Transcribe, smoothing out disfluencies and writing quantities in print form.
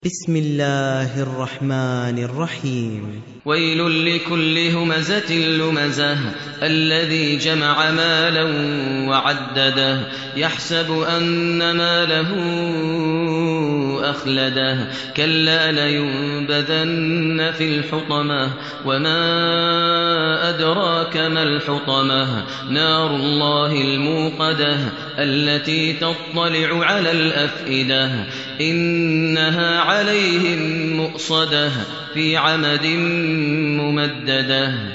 بسم الله الرحمن الرحيم ويل لكل همزة لمزة الذي جمع مالا وعدده يحسب أن ماله أخلده كلا لينبذن في الحطمة وما أدراك ما الحطمة نار الله الموقدة التي تطلع على الأفئدة إنها عليهم مؤصدة في عمد ممددة